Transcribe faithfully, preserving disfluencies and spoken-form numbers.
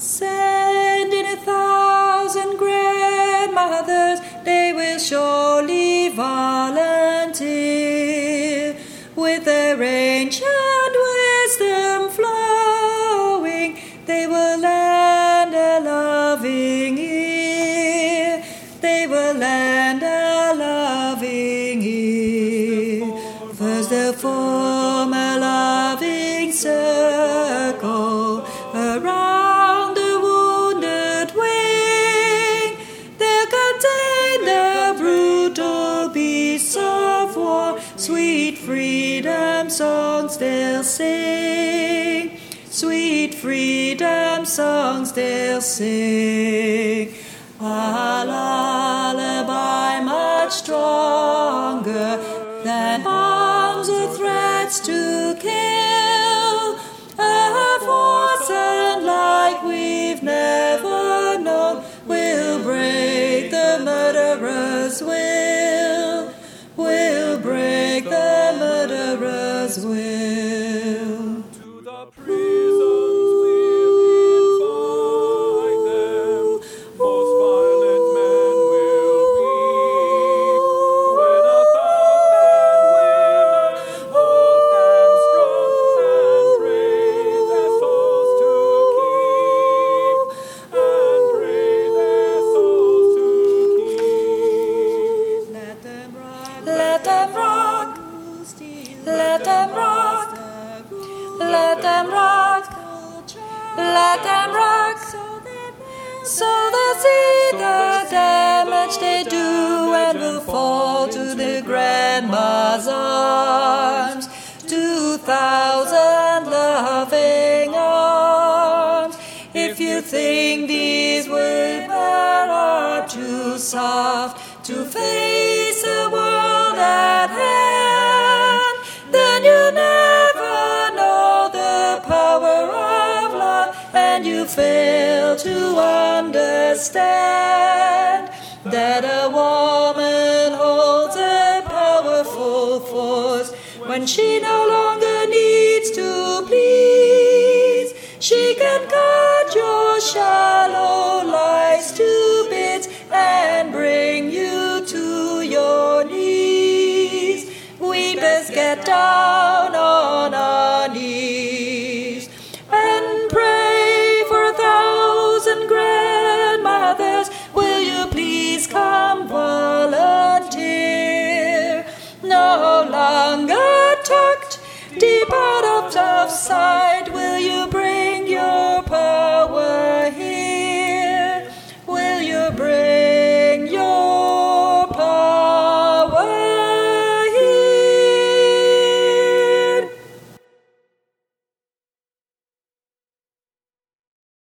Send in a thousand grandmothers, they will surely volunteer. With their ancient wisdom flowing, they will lend a loving ear. They will lend a loving ear. First they'll form a loving circle around the wounded wing. They'll contain the brutal beasts of war. Sweet freedom songs they'll sing. Sweet freedom songs they'll sing. A lullaby much stronger than bombs or threats to kill. A force unlike we've never known will break the murderer's will. Will break the murderer's will. To the prisons we'll invite them. Most violent men will weep when a thousand women hold them strong and pray their souls to keep, and pray their souls to keep. Let them rock, Let them rock, let them rock, let them rock, let them rock, so they'll see the damage they do and will fall to the grandma's arms. Two thousand loving arms. If you think these women are too soft to face a world at hand, then you never know the power of love, and you fail to understand that a woman holds a powerful force when she no longer needs to please. She can cut your shallow lies to bits and bring you to your knees. Weepers get down.